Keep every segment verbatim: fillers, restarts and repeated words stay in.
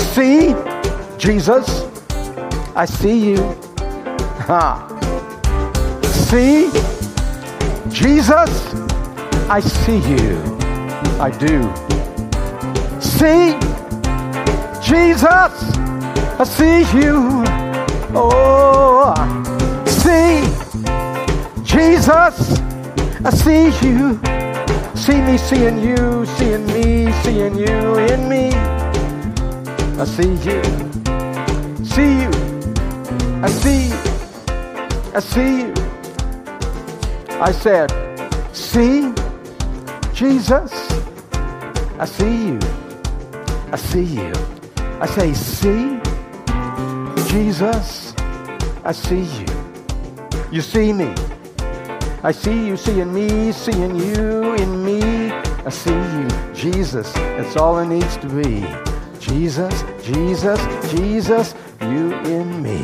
See, Jesus, I see you. Ha. See, Jesus, I see you. I do. See, Jesus, I see you. Oh, see, Jesus, I see you. See me seeing you, seeing me, seeing you in me. I see you. See you. I see you. I see you. I said, see, Jesus, I see you. I see you. I say, see, Jesus, I see you. You see me. I see you seeing me, seeing you in me. I see you. Jesus, that's all it needs to be. Jesus, Jesus, Jesus, you in me.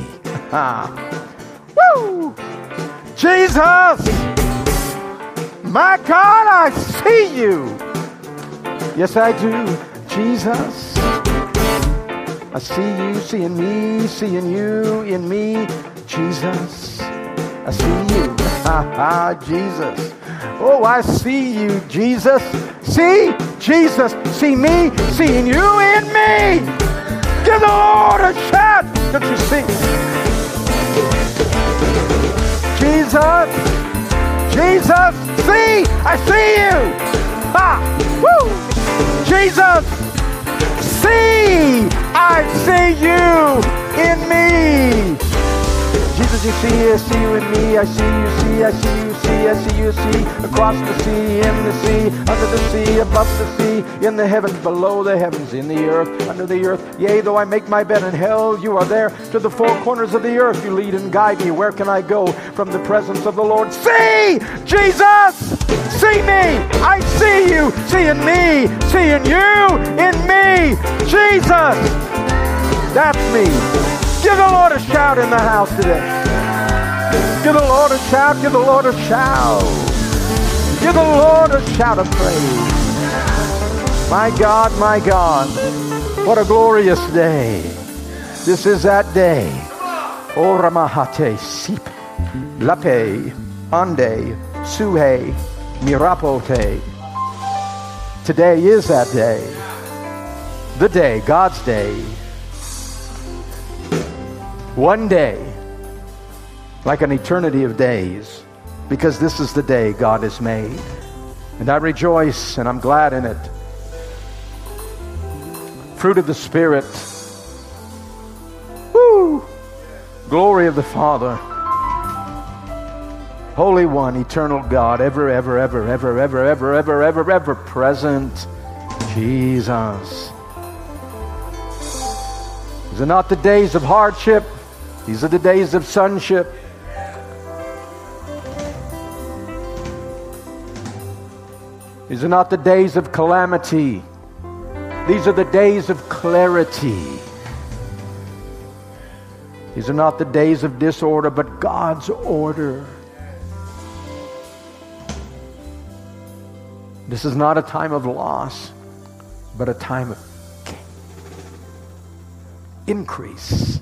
Woo! Jesus! My God, I see you. Yes, I do. Jesus, I see you seeing me, seeing you in me. Jesus, I see you. Ha ha, Jesus. Oh, I see you, Jesus. See, Jesus, see me, seeing you in me. Give the Lord a shout. Don't you see? Jesus, Jesus, see, I see you. Ha, woo. Jesus, see, I see you in me. Jesus, you see, I see you in me. I see you, see, I see you, see, I see you, see. Across the sea, in the sea, under the sea, above the sea, in the heavens, below the heavens, in the earth, under the earth. Yea, though I make my bed in hell, you are there. To the four corners of the earth, you lead and guide me. Where can I go from the presence of the Lord? See, Jesus, see me. I see you, seeing me, seeing you in me. Jesus, that's me. Give the Lord a shout in the house today. Give the Lord a shout. Give the Lord a shout. Give the Lord a shout of praise. My God, my God, what a glorious day. This is that day. O Ramahate Sip Lape Ande Suhe Mirapote. Today is that day. The day, God's day. One day, like an eternity of days, because this is the day God has made. And I rejoice and I'm glad in it. Fruit of the Spirit. Woo! Glory of the Father. Holy One, eternal God, ever, ever, ever, ever, ever, ever, ever, ever, ever present. Jesus. These are not the days of hardship. These are the days of sonship. These are not the days of calamity. These are the days of clarity. These are not the days of disorder, but God's order. This is not a time of loss, but a time of increase.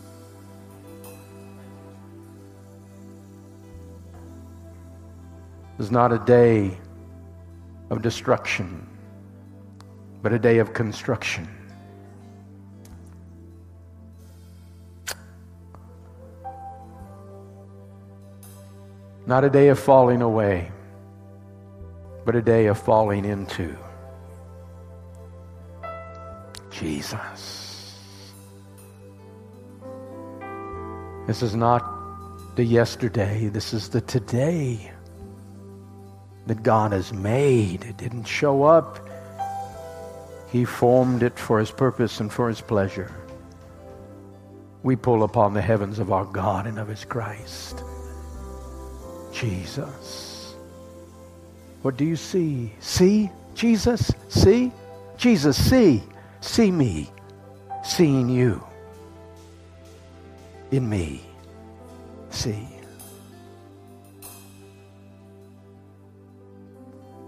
This is not a day of destruction, but a day of construction. Not a day of falling away, but a day of falling into Jesus. This is not the yesterday, this is the today that God has made. It didn't show up. He formed it for His purpose and for His pleasure. We pull upon the heavens of our God and of His Christ. Jesus. What do you see? See? Jesus? See? Jesus, see. See me. Seeing you. In me. See.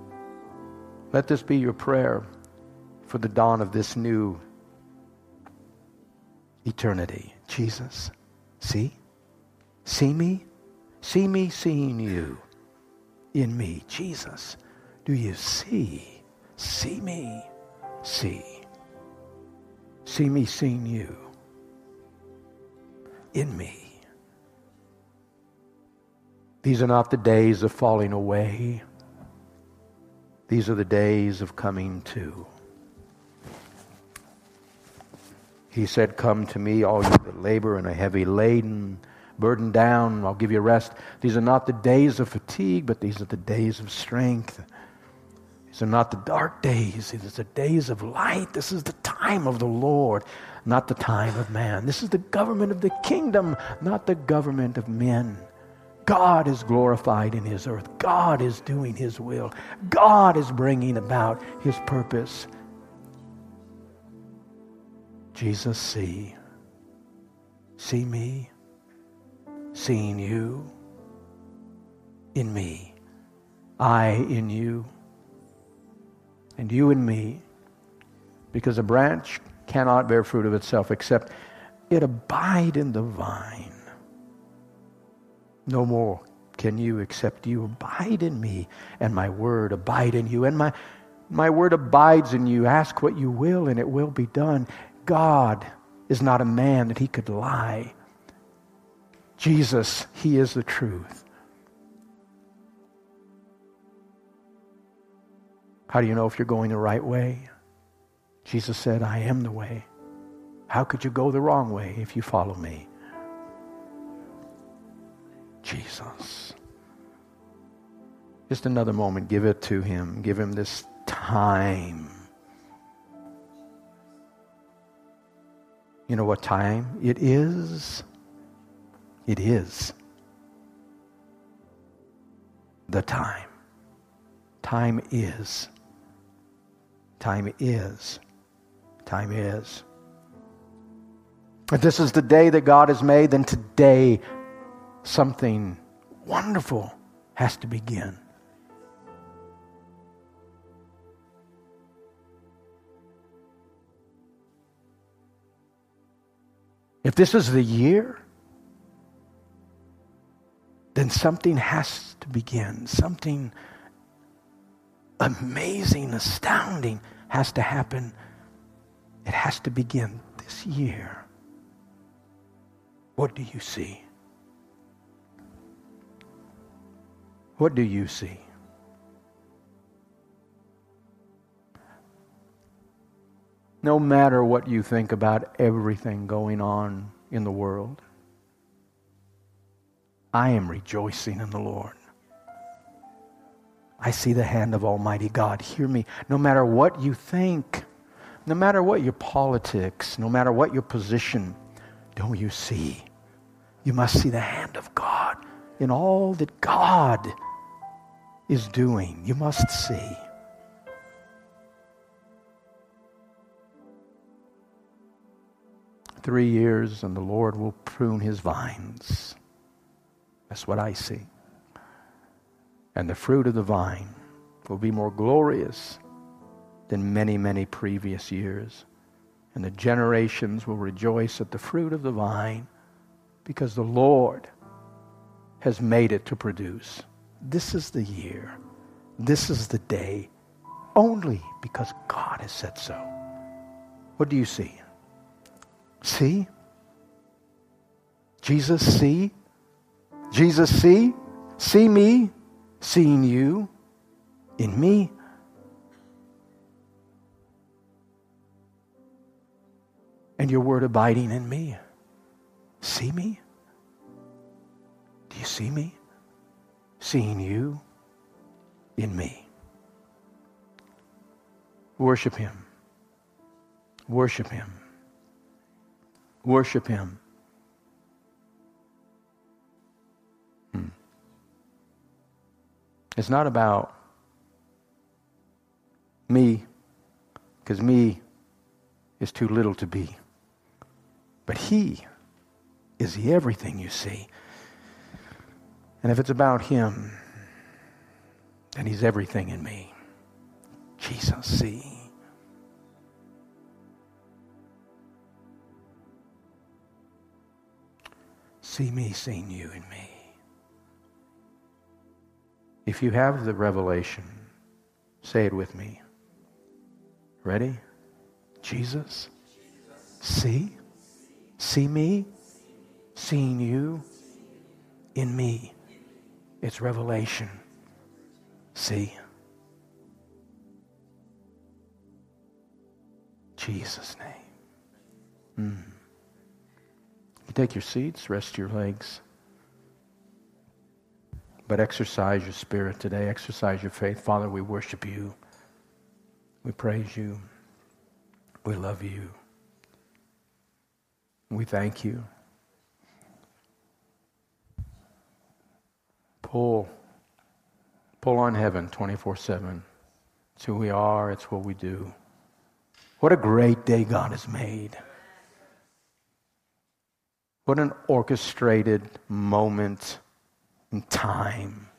Let this be your prayer for the dawn of this new eternity. Jesus, see? See me? See me seeing you in me. Jesus, do you see? See me? See. See me seeing you in me. These are not the days of falling away. These are the days of coming to. He said, come to me, all you that labor and are heavy laden, burdened down, I'll give you rest. These are not the days of fatigue, but these are the days of strength. These are not the dark days. These are the days of light. This is the time of the Lord, not the time of man. This is the government of the kingdom, not the government of men. God is glorified in His earth. God is doing His will. God is bringing about His purpose. Jesus, see. See me. Seeing you in me. I in you. And you in me. Because a branch cannot bear fruit of itself except it abide in the vine. No more can you except you abide in me and my word abide in you. And my, my word abides in you. Ask what you will and it will be done. God is not a man that He could lie. Jesus, He is the truth. How do you know if you're going the right way? Jesus said, I am the way. How could you go the wrong way if you follow me? Jesus. Just another moment. Give it to Him. Give Him this time. You know what time it is? It is the time. Time is. Time is. Time is. If this is the day that God has made, then today something wonderful has to begin. If this is the year, then something has to begin. Something amazing, astounding has to happen. It has to begin this year. What do you see? What do you see? No matter what you think about everything going on in the world, I am rejoicing in the Lord. I see the hand of Almighty God. Hear me. No matter what you think, no matter what your politics, no matter what your position, don't you see? You must see the hand of God in all that God is doing. You must see. Three years and the Lord will prune His vines. That's what I see. And the fruit of the vine will be more glorious than many, many previous years. And the generations will rejoice at the fruit of the vine because the Lord has made it to produce. This is the year. This is the day. Only because God has said so. What do you see? See? Jesus, see? Jesus, see? See me? Seeing you in me? And your word abiding in me? See me? Do you see me? Seeing you in me. Worship Him. Worship Him. Worship Him. Hmm. It's not about me, because me is too little to be. But He is the everything you see. And if it's about Him, then He's everything in me. Jesus, see. See me, seeing you in me. If you have the revelation, say it with me. Ready? Jesus, see? See me, seeing you in me. It's revelation. See? Jesus' name. Mm. You take your seats, rest your legs. But exercise your spirit today. Exercise your faith. Father, we worship you. We praise you. We love you. We thank you. Pull. Pull on heaven twenty-four seven. It's who we are. It's what we do. What a great day God has made. What an orchestrated moment in time.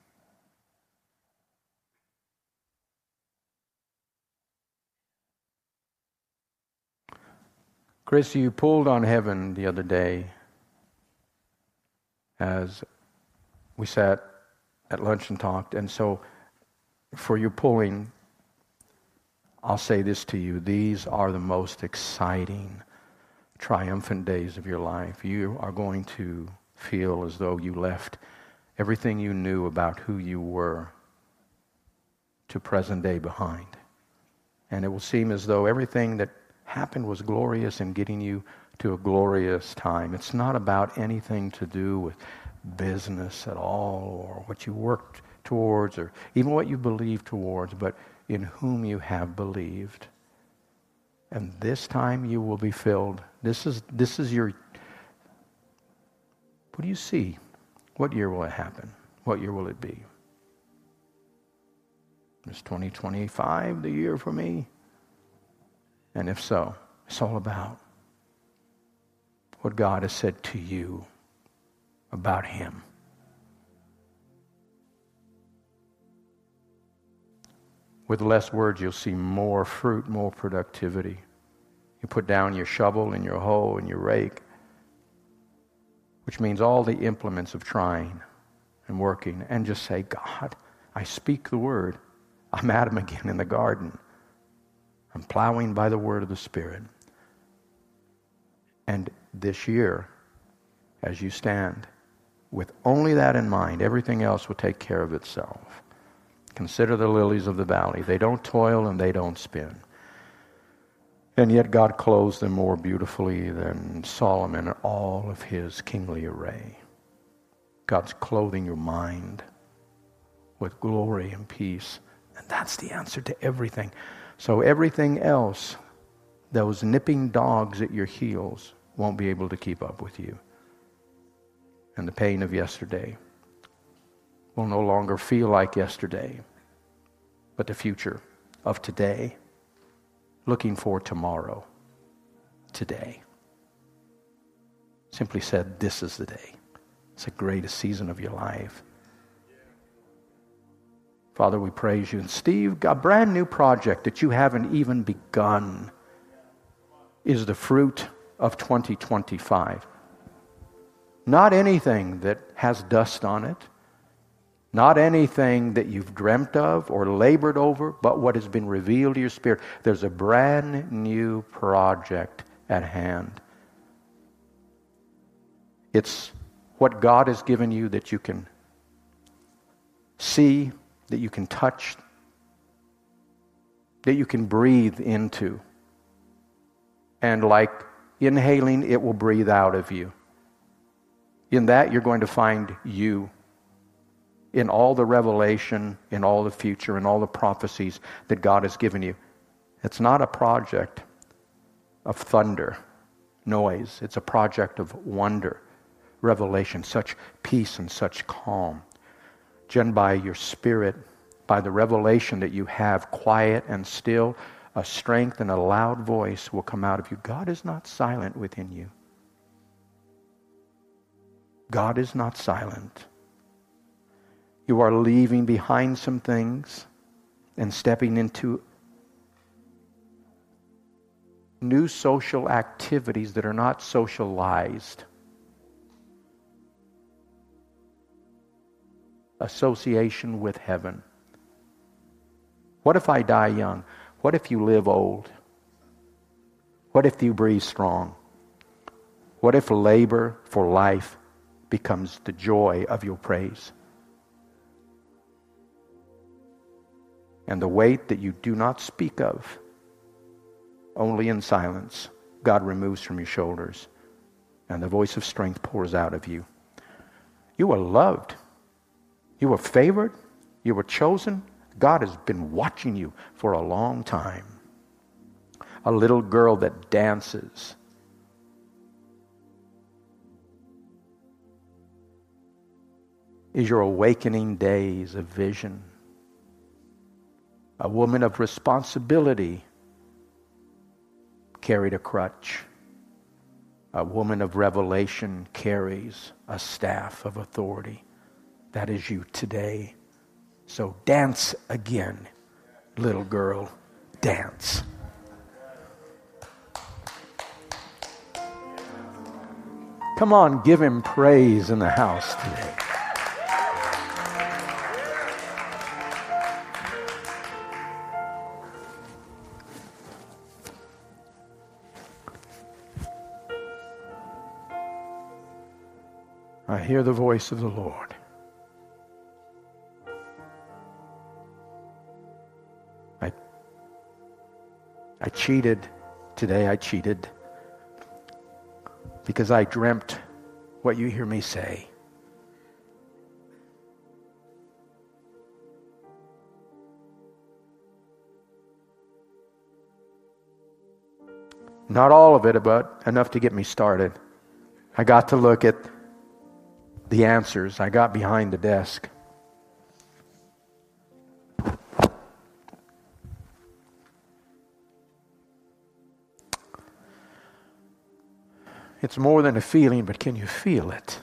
Chris, you pulled on heaven the other day as we sat at lunch and talked. And so for your pulling, I'll say this to you. These are the most exciting, triumphant days of your life. You are going to feel as though you left everything you knew about who you were to present day behind. And it will seem as though everything that happened was glorious in getting you to a glorious time. It's not about anything to do with business at all, or what you worked towards, or even what you believed towards, but in whom you have believed. And this time you will be filled. This is this is your... What do you see? What year will it happen? What year will it be? Is twenty twenty-five the year for me? And if so, it's all about what God has said to you about Him. With less words, you'll see more fruit, more productivity. You put down your shovel and your hoe and your rake, which means all the implements of trying and working, and just say, God, I speak the word. I'm Adam again in the garden. I'm plowing by the word of the Spirit. And this year, as you stand, with only that in mind, everything else will take care of itself. Consider the lilies of the valley. They don't toil and they don't spin. And yet God clothes them more beautifully than Solomon in all of his kingly array. God's clothing your mind with glory and peace. And that's the answer to everything. So everything else, those nipping dogs at your heels, won't be able to keep up with you. And the pain of yesterday will no longer feel like yesterday, but the future of today, looking for tomorrow, today. Simply said, this is the day. It's the greatest season of your life. Father, we praise you. And Steve, a brand new project that you haven't even begun is the fruit of twenty twenty-five. Not anything that has dust on it. Not anything that you've dreamt of or labored over, but what has been revealed to your spirit. There's a brand new project at hand. It's what God has given you that you can see, that you can touch, that you can breathe into. And like inhaling, it will breathe out of you. In that, you're going to find you. In all the revelation, in all the future, in all the prophecies that God has given you. It's not a project of thunder, noise. It's a project of wonder, revelation, such peace and such calm. Jen, by your spirit, by the revelation that you have, quiet and still, a strength and a loud voice will come out of you. God is not silent within you. God is not silent. You are leaving behind some things and stepping into new social activities that are not socialized. association with heaven. What if I die young? What if you live old? What if you breathe strong? What if labor for life becomes the joy of your praise? And the weight that you do not speak of, only in silence, God removes from your shoulders, and the voice of strength pours out of you. You are loved. You were favored. You were chosen. God has been watching you for a long time. A little girl that dances. Is your awakening days of vision. A woman of responsibility carried a crutch. A woman of revelation carries a staff of authority. That is you today. So dance again, little girl, dance. Come on, give him praise in the house today. I hear the voice of the Lord. I, I cheated today, I cheated because I dreamt what you hear me say. Not all of it, but enough to get me started. I got to look at the answers. I got behind the desk. It's more than a feeling, but can you feel it?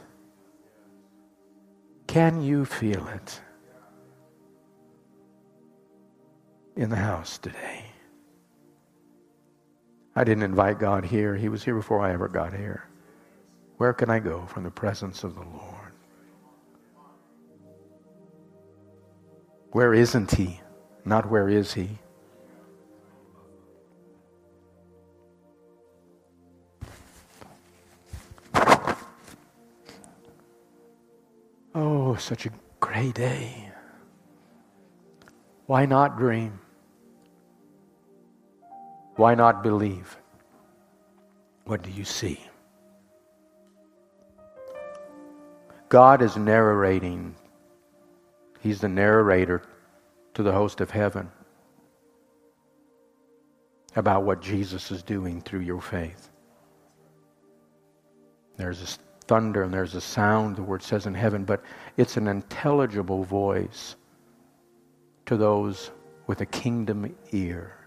Can you feel it in the house today? I didn't invite God here. He was here before I ever got here. Where can I go from the presence of the Lord? Where isn't he? Not where is he? Oh, such a great day. Why not dream? Why not believe? What do you see? God is narrating. He's the narrator to the host of heaven about what Jesus is doing through your faith. There's a thunder and there's a sound, the word says in heaven, but it's an intelligible voice to those with a kingdom ear.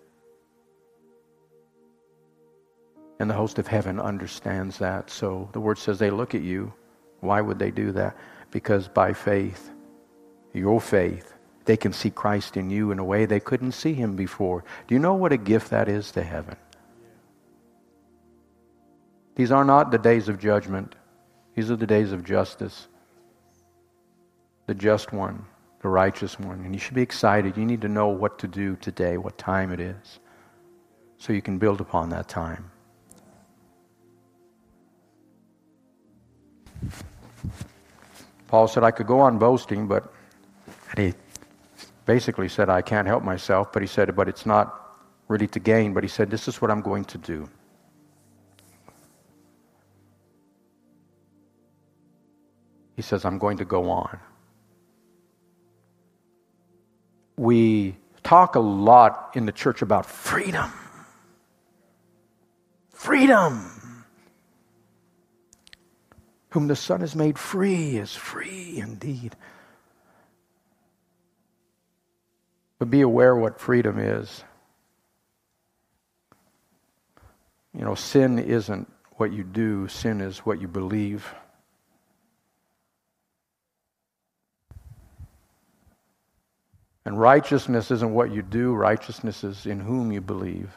And the host of heaven understands that. So the word says they look at you. Why would they do that? Because by faith, your faith, they can see Christ in you in a way they couldn't see him before. Do you know what a gift that is to heaven? These are not the days of judgment. These are the days of justice. The just one, the righteous one. And you should be excited. You need to know what to do today, what time it is, so you can build upon that time. Paul said, I could go on boasting, but and he basically said, I can't help myself, but he said, but it's not really to gain, but he said, this is what I'm going to do. He says, I'm going to go on. We talk a lot in the church about freedom. Freedom. Whom the Son has made free is free indeed. But be aware what freedom is. You know, sin isn't what you do, sin is what you believe. And righteousness isn't what you do, righteousness is in whom you believe.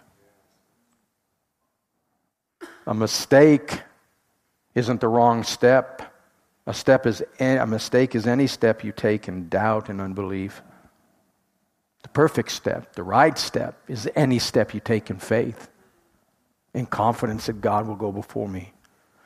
A mistake isn't the wrong step. A step is a mistake is any step you take in doubt and unbelief. The perfect step, the right step, is any step you take in faith, in confidence that God will go before me.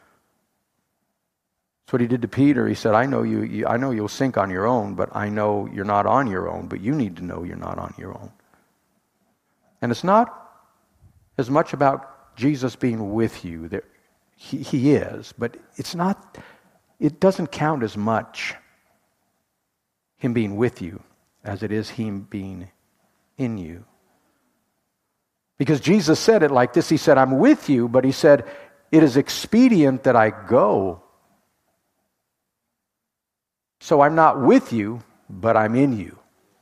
That's what he did to Peter. He said, I know you, you I know you'll sink on your own, but I know you're not on your own, but you need to know you're not on your own. And it's not as much about Jesus being with you. That he, he is, but it's not, it doesn't count as much, him being with you, as it is him being in you. Because Jesus said it like this. He said, I'm with you, but he said, it is expedient that I go. So I'm not with you, but I'm in you.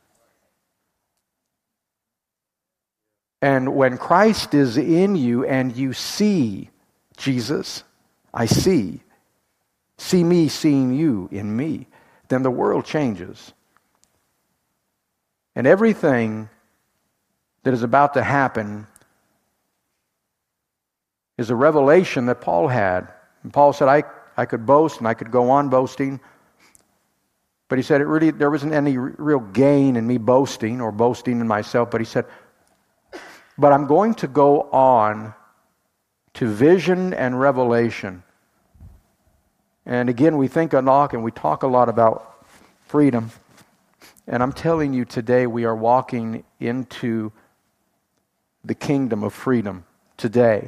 And when Christ is in you and you see Jesus, I see, see me seeing you in me, then the world changes. And everything that is about to happen is a revelation that Paul had. And Paul said, I, I could boast and I could go on boasting. But he said, it really there wasn't any real gain in me boasting or boasting in myself. But he said, but I'm going to go on to vision and revelation. And again, we think a lot and we talk a lot about freedom. And I'm telling you today, we are walking into the kingdom of freedom today.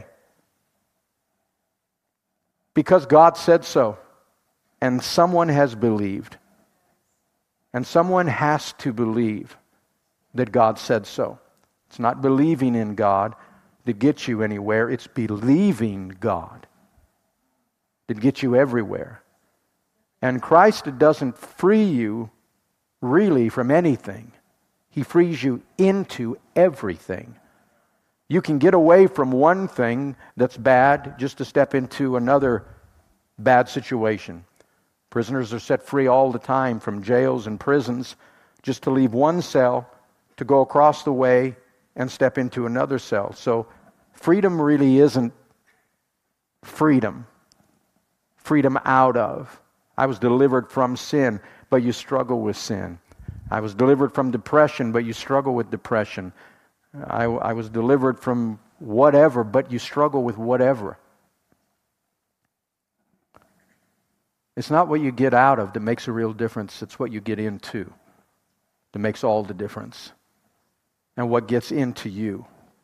Because God said so. And someone has believed. And someone has to believe that God said so. It's not believing in God that gets you anywhere. It's believing God that gets you everywhere. And Christ doesn't free you really from anything. He frees you into everything. You can get away from one thing that's bad just to step into another bad situation. Prisoners are set free all the time from jails and prisons just to leave one cell to go across the way and step into another cell. So freedom really isn't freedom. Freedom out of. I was delivered from sin, but you struggle with sin. I was delivered from depression, but you struggle with depression. I, I was delivered from whatever, but you struggle with whatever. It's not what you get out of that makes a real difference. It's what you get into that makes all the difference. And what gets into you.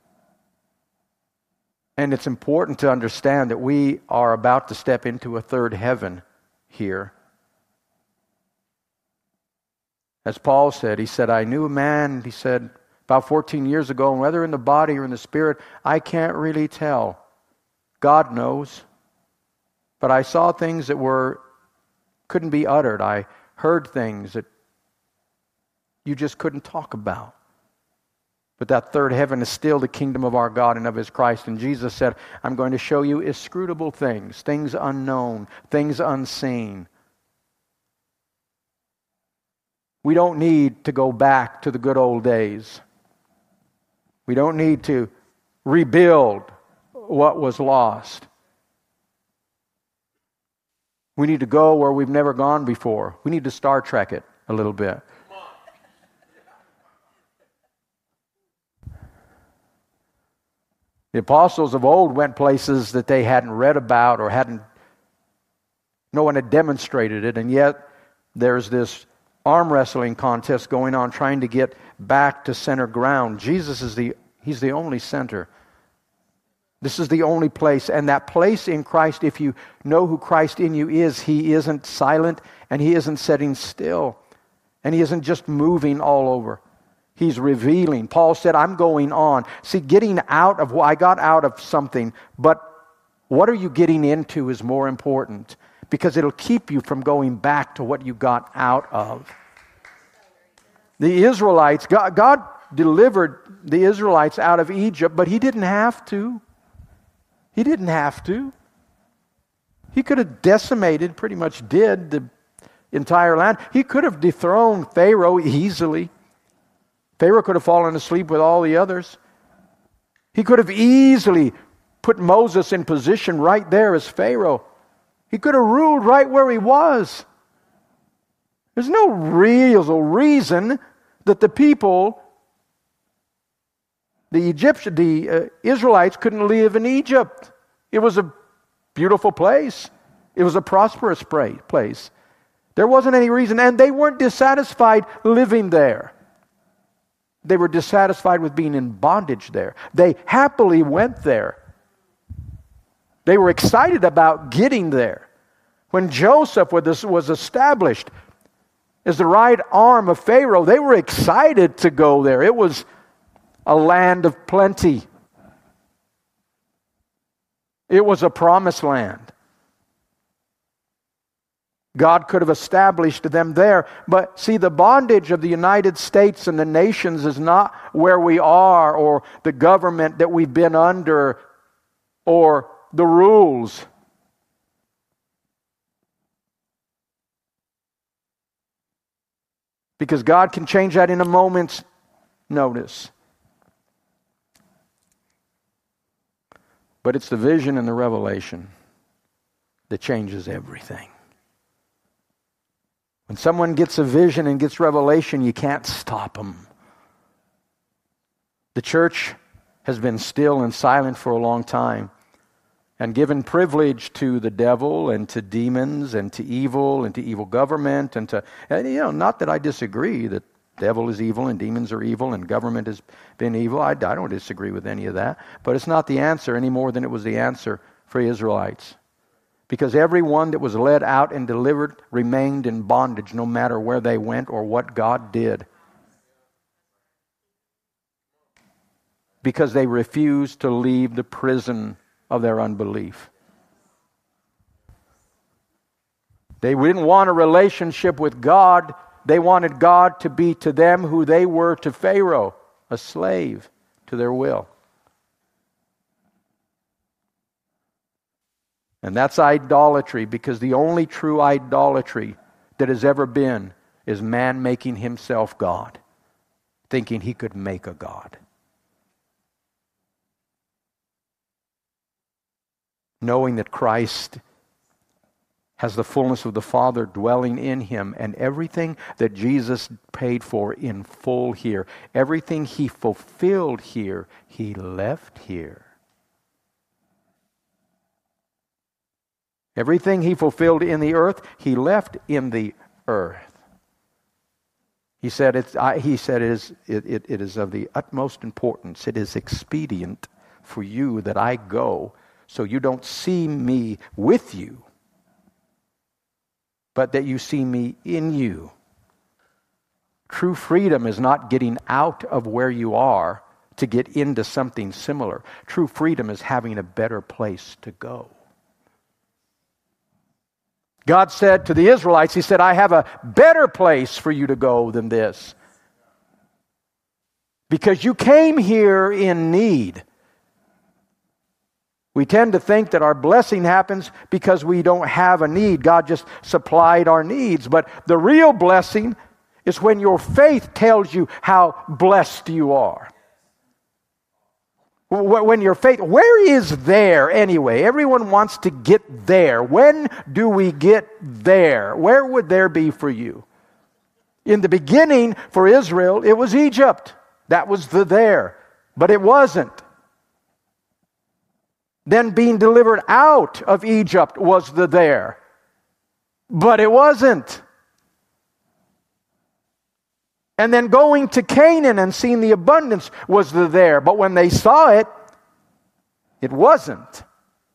And it's important to understand that we are about to step into a third heaven here. As Paul said, he said, I knew a man, he said, about fourteen years ago, and whether in the body or in the spirit, I can't really tell. God knows. But I saw things that were couldn't be uttered. I heard things that you just couldn't talk about. But that third heaven is still the kingdom of our God and of His Christ. And Jesus said, I'm going to show you inscrutable things, things unknown, things unseen. We don't need to go back to the good old days. We don't need to rebuild what was lost. We need to go where we've never gone before. We need to Star Trek it a little bit. The apostles of old went places that they hadn't read about or hadn't, no one had demonstrated it, and yet there's this arm wrestling contest going on trying to get back to center ground. Jesus is the, He's the only center. This is the only place, and that place in Christ, if you know who Christ in you is, He isn't silent and He isn't sitting still and He isn't just moving all over. He's revealing. Paul said, I'm going on. See, getting out of, well, I got out of something, but what are you getting into is more important because it'll keep you from going back to what you got out of. The Israelites, God, God delivered the Israelites out of Egypt, but He didn't have to. He didn't have to. He could have decimated, pretty much did, the entire land. He could have dethroned Pharaoh easily. Pharaoh could have fallen asleep with all the others. He could have easily put Moses in position right there as Pharaoh. He could have ruled right where he was. There's no real reason that the people, the Egyptian, the uh, Israelites couldn't live in Egypt. It was a beautiful place. It was a prosperous place. There wasn't any reason, and they weren't dissatisfied living there. They were dissatisfied with being in bondage there. They happily went there. They were excited about getting there. When Joseph was established as the right arm of Pharaoh, they were excited to go there. It was a land of plenty. It was a promised land. God could have established them there. But see, the bondage of the United States and the nations is not where we are, or the government that we've been under, or the rules. Because God can change that in a moment's notice. But it's the vision and the revelation that changes everything. When someone gets a vision and gets revelation, you can't stop them. The church has been still and silent for a long time and given privilege to the devil and to demons and to evil and to evil government and to, and, you know, not that I disagree that devil is evil and demons are evil and government has been evil. I, I don't disagree with any of that. But it's not the answer any more than it was the answer for Israelites. Because everyone that was led out and delivered remained in bondage no matter where they went or what God did. Because they refused to leave the prison of their unbelief. They didn't want a relationship with God. They wanted God to be to them who they were to Pharaoh, a slave to their will. And that's idolatry, because the only true idolatry that has ever been is man making himself God, thinking he could make a God. Knowing that Christ has the fullness of the Father dwelling in him, and everything that Jesus paid for in full here, everything he fulfilled here, he left here. Everything he fulfilled in the earth, he left in the earth. He said, it's, I, he said it, is, it, it, it is of the utmost importance. It is expedient for you that I go, so you don't see me with you, but that you see me in you. True freedom is not getting out of where you are to get into something similar. True freedom is having a better place to go. God said to the Israelites, he said, I have a better place for you to go than this. Because you came here in need. We tend to think that our blessing happens because we don't have a need. God just supplied our needs. But the real blessing is when your faith tells you how blessed you are. When your faith, where is there anyway? Everyone wants to get there. When do we get there? Where would there be for you? In the beginning, for Israel, it was Egypt. That was the there. But it wasn't. Then being delivered out of Egypt was the there. But it wasn't. And then going to Canaan and seeing the abundance was the there. But when they saw it, it wasn't.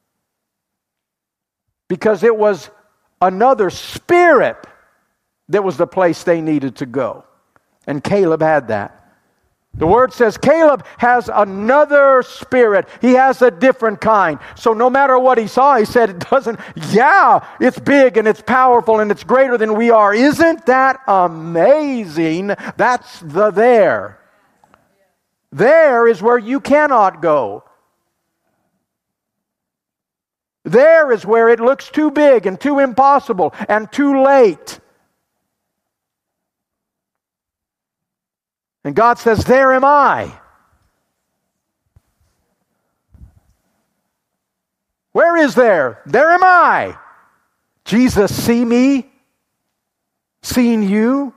Because it was another spirit that was the place they needed to go. And Caleb had that. The word says Caleb has another spirit. He has a different kind. So no matter what he saw, he said it doesn't, yeah, it's big and it's powerful and it's greater than we are. Isn't that amazing? That's the there. There is where you cannot go. There is where it looks too big and too impossible and too late. And God says, there am I. Where is there? There am I. Jesus, see me? Seeing you?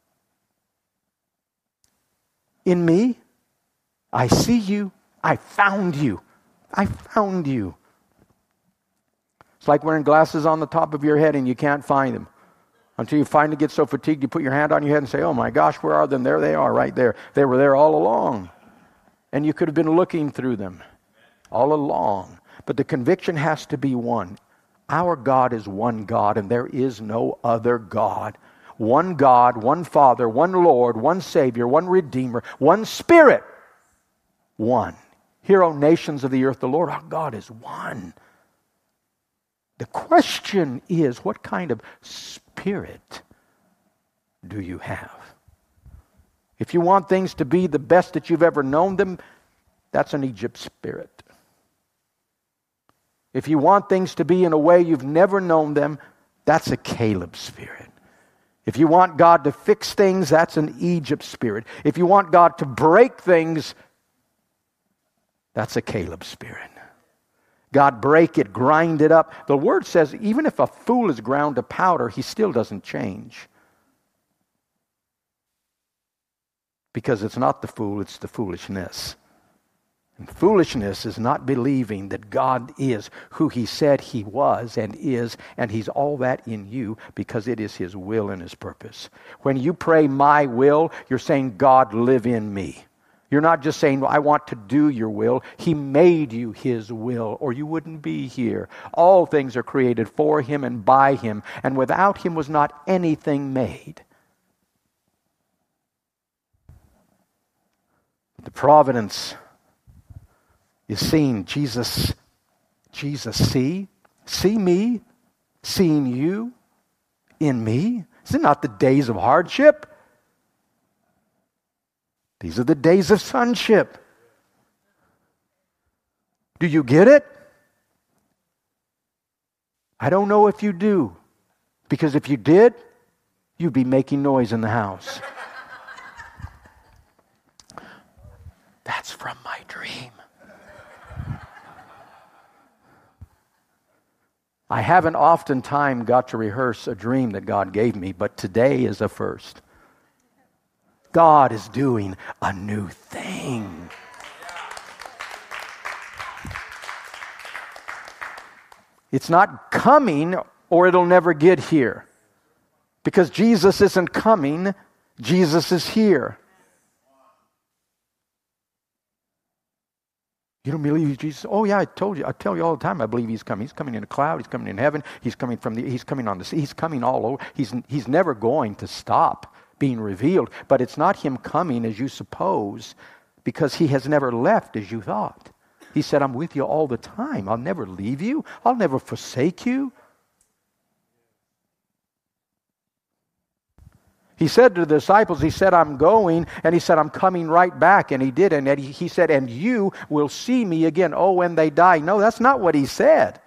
In me? I see you. I found you. I found you. It's like wearing glasses on the top of your head and you can't find them. Until you finally get so fatigued, you put your hand on your head and say, oh my gosh, where are they? There they are, right there. They were there all along. And you could have been looking through them all along. But the conviction has to be one. Our God is one God, and there is no other God. One God, one Father, one Lord, one Savior, one Redeemer, one Spirit. One. Hear, O nations of the earth, the Lord our God is one. The question is, what kind of spirit do you have? If you want things to be the best that you've ever known them, that's an Egypt spirit. If you want things to be in a way you've never known them, that's a Caleb spirit. If you want God to fix things, that's an Egypt spirit. If you want God to break things, that's a Caleb spirit. God, break it, grind it up. The Word says even if a fool is ground to powder, he still doesn't change. Because it's not the fool, it's the foolishness. And foolishness is not believing that God is who He said He was and is, and He's all that in you because it is His will and His purpose. When you pray, my will, you're saying, God, live in me. You're not just saying, well, I want to do your will. He made you His will, or you wouldn't be here. All things are created for Him and by Him, and without Him was not anything made. The providence is seen. Jesus, Jesus, see? See me? Seeing you in me? Is it not the days of hardship? These are the days of sonship. Do you get it? I don't know if you do. Because if you did, you'd be making noise in the house. That's from my dream. I haven't oftentimes got to rehearse a dream that God gave me, but today is a first. God is doing a new thing. It's not coming or it'll never get here. Because Jesus isn't coming, Jesus is here. You don't believe Jesus? Oh yeah, I told you. I tell you all the time. I believe He's coming. He's coming in a cloud. He's coming in heaven. He's coming from the. He's coming on the sea. He's coming all over. He's He's never going to stop being revealed. But it's not Him coming as you suppose, because He has never left as you thought. He said, "I'm with you all the time. I'll never leave you. I'll never forsake you." He said to the disciples, He said, I'm going, and He said, I'm coming right back, and He did, and he, he said, and you will see me again, oh, when they die. No, that's not what He said.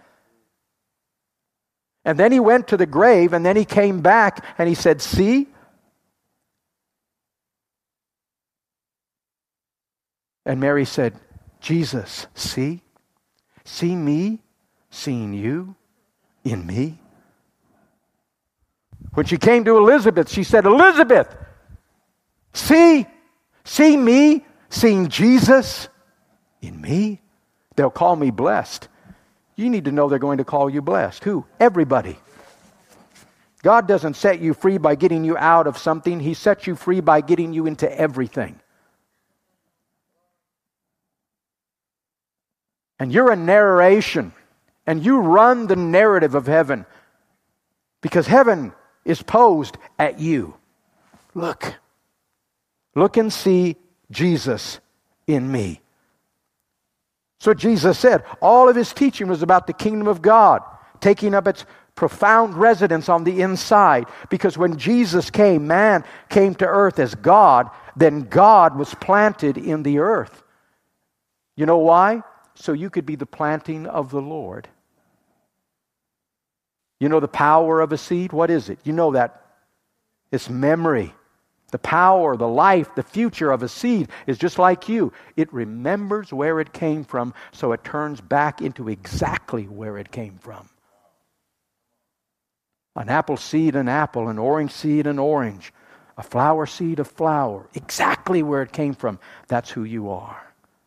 And then He went to the grave, and then He came back, and He said, see? And Mary said, Jesus, see? See me, seeing you in me? When she came to Elizabeth, she said, Elizabeth, see, see me, seeing Jesus in me. They'll call me blessed. You need to know they're going to call you blessed. Who? Everybody. God doesn't set you free by getting you out of something. He sets you free by getting you into everything. And you're a narration, and you run the narrative of heaven, because heaven is posed at you. Look. Look and see Jesus in me. So Jesus said, all of His teaching was about the kingdom of God, taking up its profound residence on the inside. Because when Jesus came, man came to earth as God, then God was planted in the earth. You know why? So you could be the planting of the Lord. You know the power of a seed? What is it? You know that. It's memory. The power, the life, the future of a seed is just like you. It remembers where it came from, so it turns back into exactly where it came from. An apple seed, an apple, an orange seed, an orange, a flower seed, a flower. Exactly where it came from. That's who you are.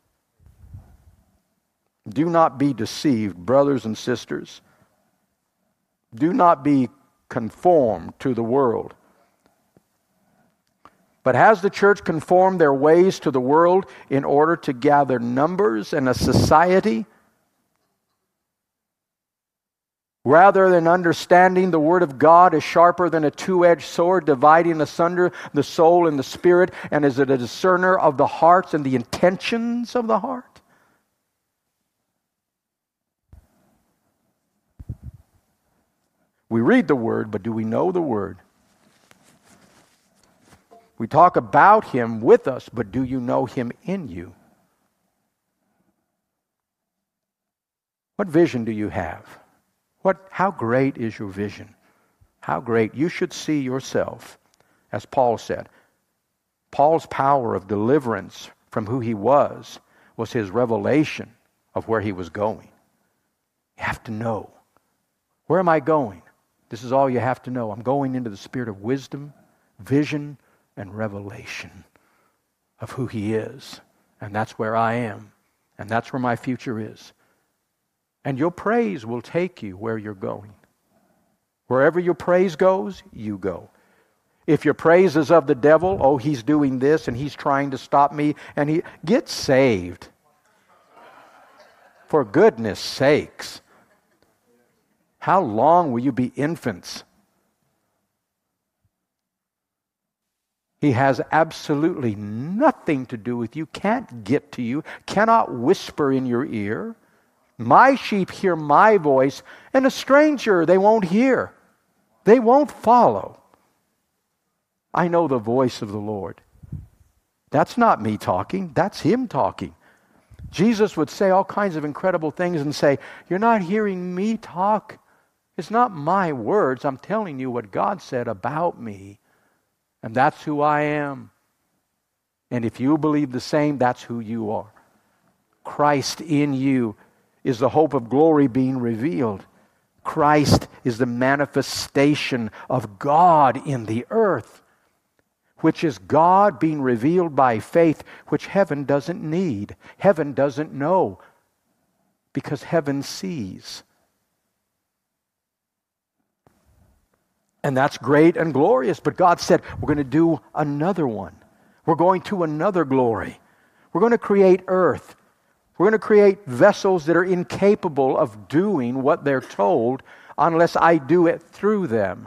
Do not be deceived, brothers and sisters. Do not be conformed to the world. But has the church conformed their ways to the world in order to gather numbers and a society? Rather than understanding the Word of God is sharper than a two-edged sword, dividing asunder the soul and the spirit, and is it a discerner of the hearts and the intentions of the heart? We read the Word, but do we know the Word? We talk about Him with us, but do you know Him in you? What vision do you have? What, how great is your vision? How great. You should see yourself, as Paul said. Paul's power of deliverance from who he was was his revelation of where he was going. You have to know. Where am I going? This is all you have to know. I'm going into the spirit of wisdom, vision, and revelation of who He is. And that's where I am. And that's where my future is. And your praise will take you where you're going. Wherever your praise goes, you go. If your praise is of the devil, oh, he's doing this and he's trying to stop me, and he get saved. For goodness sakes. How long will you be infants? He has absolutely nothing to do with you, can't get to you, cannot whisper in your ear. My sheep hear my voice, and a stranger they won't hear. They won't follow. I know the voice of the Lord. That's not me talking, that's Him talking. Jesus would say all kinds of incredible things and say, you're not hearing me talk. It's not my words. I'm telling you what God said about me. And that's who I am. And if you believe the same, that's who you are. Christ in you is the hope of glory being revealed. Christ is the manifestation of God in the earth, which is God being revealed by faith, which heaven doesn't need. Heaven doesn't know, because heaven sees. And that's great and glorious. But God said, we're going to do another one. We're going to another glory. We're going to create earth. We're going to create vessels that are incapable of doing what they're told unless I do it through them.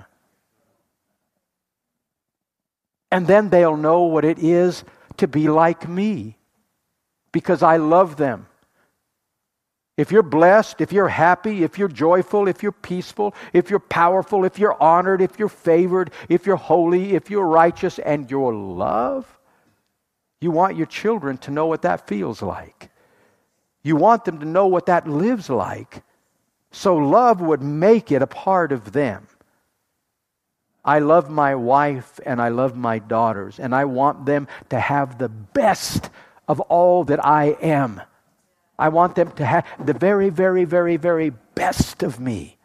And then they'll know what it is to be like me, because I love them. If you're blessed, if you're happy, if you're joyful, if you're peaceful, if you're powerful, if you're honored, if you're favored, if you're holy, if you're righteous, and you're loved, you want your children to know what that feels like. You want them to know what that lives like. So love would make it a part of them. I love my wife and I love my daughters, and I want them to have the best of all that I am. I want them to have the very, very, very, very best of me.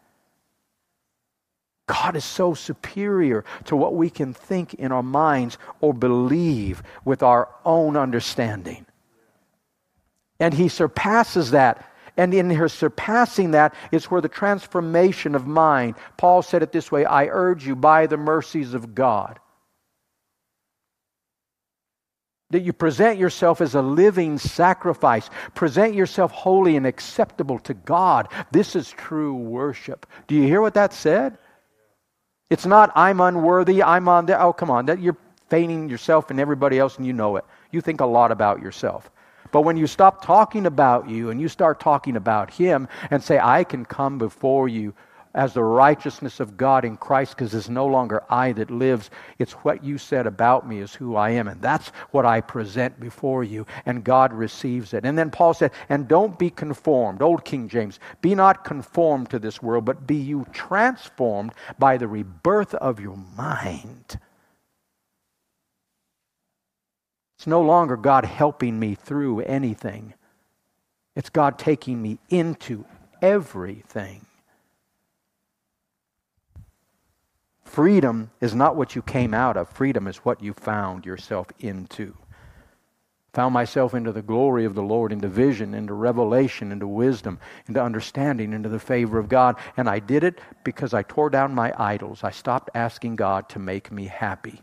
God is so superior to what we can think in our minds or believe with our own understanding. And He surpasses that. And in her surpassing that is where the transformation of mind, Paul said it this way, I urge you by the mercies of God, that you present yourself as a living sacrifice. Present yourself holy and acceptable to God. This is true worship. Do you hear what that said? It's not, I'm unworthy, I'm on there. Oh, come on. That, you're feigning yourself and everybody else, and you know it. You think a lot about yourself. But when you stop talking about you and you start talking about Him and say, I can come before you as the righteousness of God in Christ, because it's no longer I that lives. It's what you said about me is who I am. And that's what I present before you. And God receives it. And then Paul said, and don't be conformed. Old King James. Be not conformed to this world, but be you transformed by the rebirth of your mind. It's no longer God helping me through anything. It's God taking me into everything. Freedom is not what you came out of. Freedom is what you found yourself into. Found myself into the glory of the Lord, into vision, into revelation, into wisdom, into understanding, into the favor of God. And I did it because I tore down my idols. I stopped asking God to make me happy.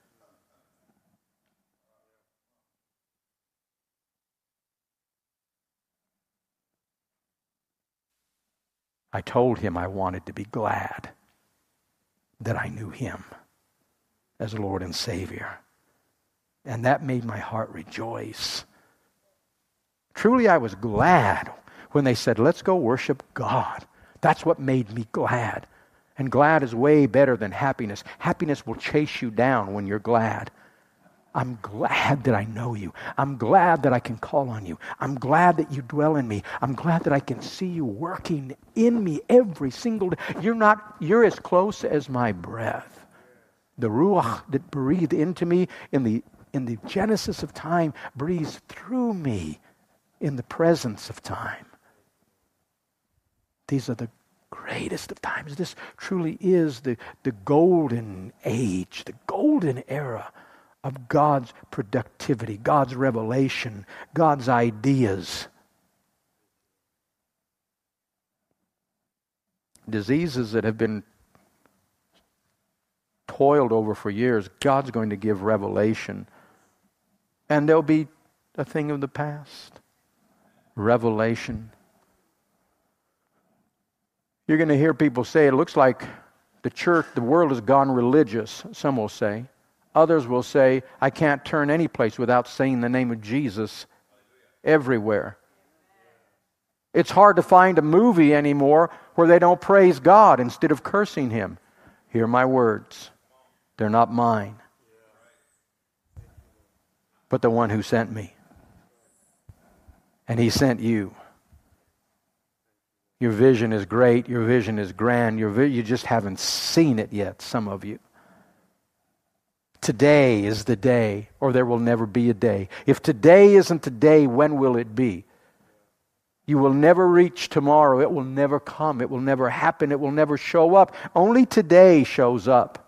I told Him I wanted to be glad that I knew Him as Lord and Savior. And that made my heart rejoice. Truly, I was glad when they said, let's go worship God. That's what made me glad. And glad is way better than happiness. Happiness will chase you down when you're glad. I'm glad that I know you. I'm glad that I can call on you. I'm glad that you dwell in me. I'm glad that I can see you working in me every single day. You're not, you're as close as my breath. The Ruach that breathed into me in the in the genesis of time breathes through me in the presence of time. These are the greatest of times. This truly is the, the golden age, the golden era of God's productivity, God's revelation, God's ideas. Diseases that have been toiled over for years, God's going to give revelation. And there'll be a thing of the past. Revelation. You're going to hear people say, it looks like the church, the world has gone religious, some will say. Others will say, I can't turn any place without saying the name of Jesus everywhere. It's hard to find a movie anymore where they don't praise God instead of cursing Him. Hear my words. They're not mine, but the one who sent me. And He sent you. Your vision is great. Your vision is grand. Your vi- you just haven't seen it yet, some of you. Today is the day, or there will never be a day. If today isn't today, when will it be? You will never reach tomorrow. It will never come. It will never happen. It will never show up. Only today shows up.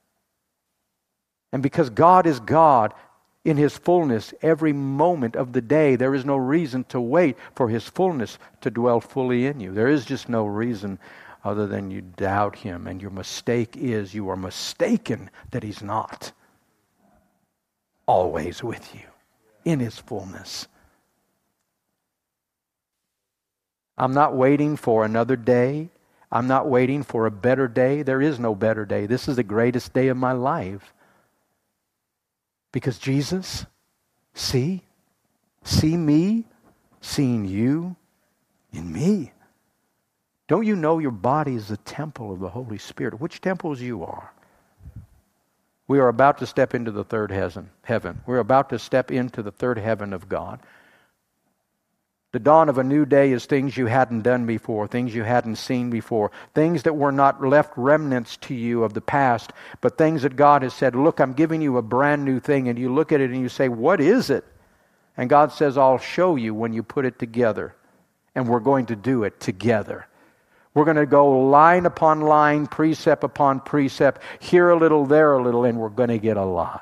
And because God is God in His fullness every moment of the day, there is no reason to wait for His fullness to dwell fully in you. There is just no reason other than you doubt Him. And your mistake is you are mistaken that He's not always with you in His fullness. I'm not waiting for another day. I'm not waiting for a better day. There is no better day. This is the greatest day of my life. Because Jesus, see, see me, seeing you in me. Don't you know your body is the temple of the Holy Spirit? Which temples you are? We are about to step into the third heaven. Heaven. We're about to step into the third heaven of God. The dawn of a new day is things you hadn't done before, things you hadn't seen before, things that were not left remnants to you of the past, but things that God has said, look, I'm giving you a brand new thing, and you look at it and you say, what is it? And God says, I'll show you when you put it together, and we're going to do it together. We're going to go line upon line, precept upon precept, here a little, there a little, and we're going to get a lot.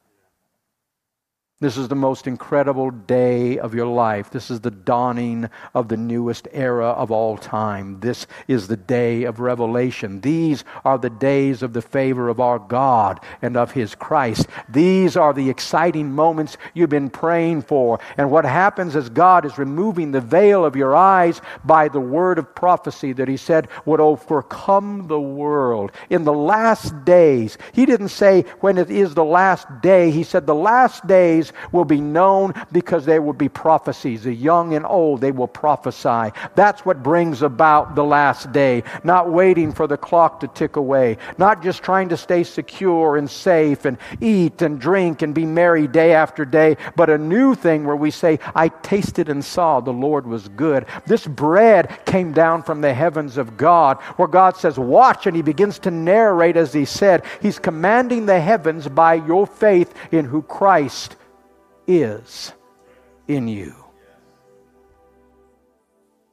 This is the most incredible day of your life. This is the dawning of the newest era of all time. This is the day of revelation. These are the days of the favor of our God and of His Christ. These are the exciting moments you've been praying for. And what happens is God is removing the veil of your eyes by the word of prophecy that He said would overcome the world. In the last days, He didn't say when it is the last day. He said the last days will be known because there will be prophecies. The young and old, they will prophesy. That's what brings about the last day. Not waiting for the clock to tick away. Not just trying to stay secure and safe and eat and drink and be merry day after day, but a new thing where we say, I tasted and saw the Lord was good. This bread came down from the heavens of God, where God says, watch, and He begins to narrate as He said. He's commanding the heavens by your faith in who Christ is in you.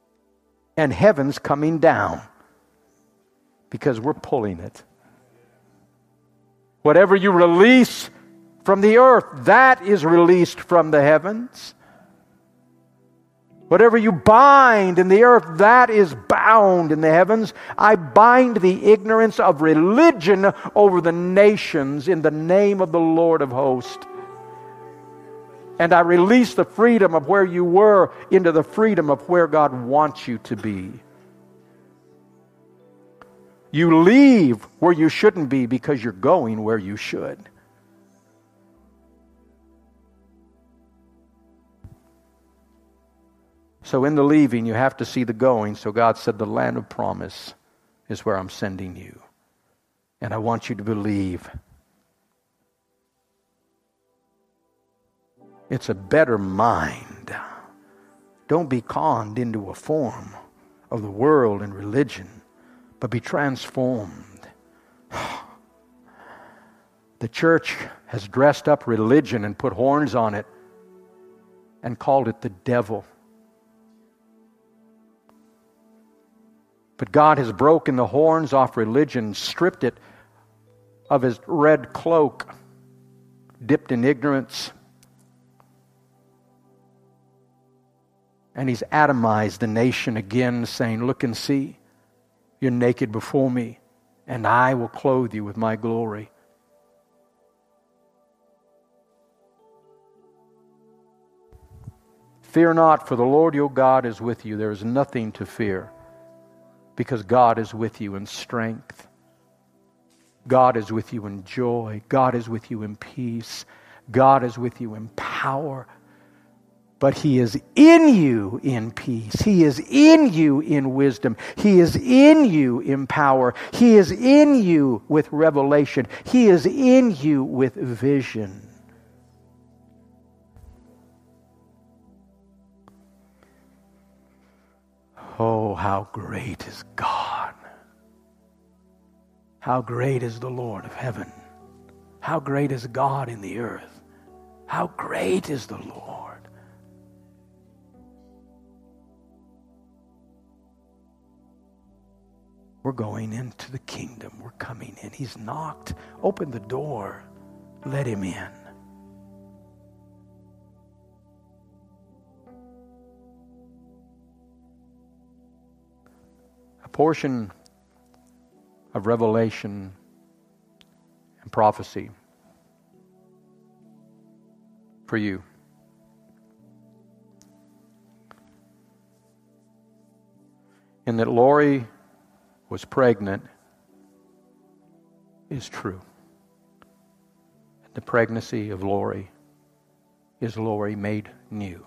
And heaven's coming down because we're pulling it. Whatever you release from the earth, that is released from the heavens. Whatever you bind in the earth, that is bound in the heavens. I bind the ignorance of religion over the nations in the name of the Lord of hosts. And I release the freedom of where you were into the freedom of where God wants you to be. You leave where you shouldn't be because you're going where you should. So in the leaving, you have to see the going. So God said, the land of promise is where I'm sending you. And I want you to believe. It's a better mind. Don't be conned into a form of the world and religion, but be transformed. The church has dressed up religion and put horns on it and called it the devil. But God has broken the horns off religion, stripped it of his red cloak, dipped in ignorance. And he's atomized the nation again, saying, look and see, you're naked before me, and I will clothe you with my glory. Fear not, for the Lord your God is with you. There is nothing to fear, because God is with you in strength. God is with you in joy. God is with you in peace. God is with you in power. But He is in you in peace. He is in you in wisdom. He is in you in power. He is in you with revelation. He is in you with vision. Oh, how great is God. How great is the Lord of heaven. How great is God in the earth. How great is the Lord. We're going into the kingdom. We're coming in. He's knocked. Open the door. Let Him in. A portion of revelation and prophecy for you. In that Lori was pregnant is true. The pregnancy of Lori is Lori made new.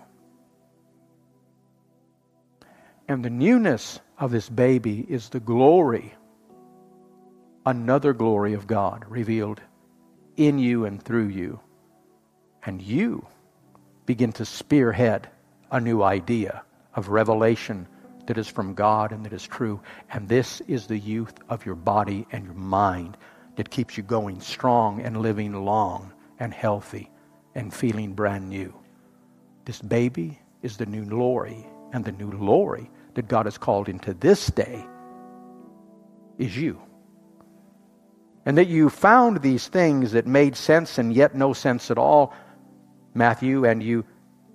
And the newness of this baby is the glory, another glory of God revealed in you and through you. And you begin to spearhead a new idea of revelation that is from God and that is true. And this is the youth of your body and your mind that keeps you going strong and living long and healthy and feeling brand new. This baby is the new Lori, and the new Lori that God has called into this day is you. And that you found these things that made sense and yet no sense at all, Matthew, and you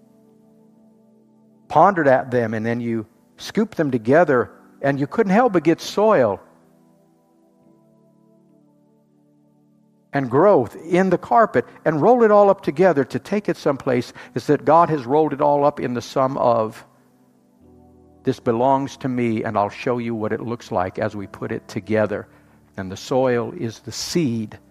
pondered at them, and then you scooped them together, and you couldn't help but get soil and growth in the carpet and roll it all up together to take it someplace. Is that God has rolled it all up in the sum of, this belongs to me, and I'll show you what it looks like as we put it together. And the soil is the seed,